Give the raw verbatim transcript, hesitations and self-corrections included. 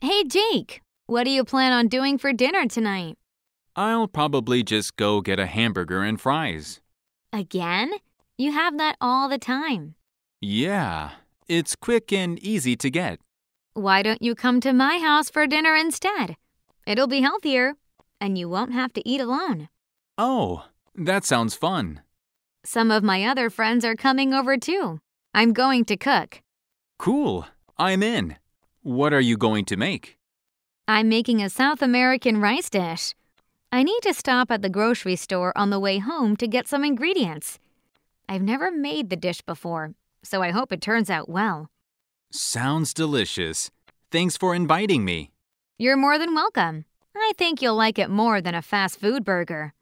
Hey, Jake, what do you plan on doing for dinner tonight? I'll probably just go get a hamburger and fries. Again? You have that all the time. Yeah, it's quick and easy to get. Why don't you come to my house for dinner instead? It'll be healthier, and you won't have to eat alone. Oh, that sounds fun. Some of my other friends are coming over too. I'm going to cook. Cool, I'm in. What are you going to make? I'm making a South American rice dish. I need to stop at the grocery store on the way home to get some ingredients. I've never made the dish before, so I hope it turns out well. Sounds delicious. Thanks for inviting me. You're more than welcome. I think you'll like it more than a fast food burger.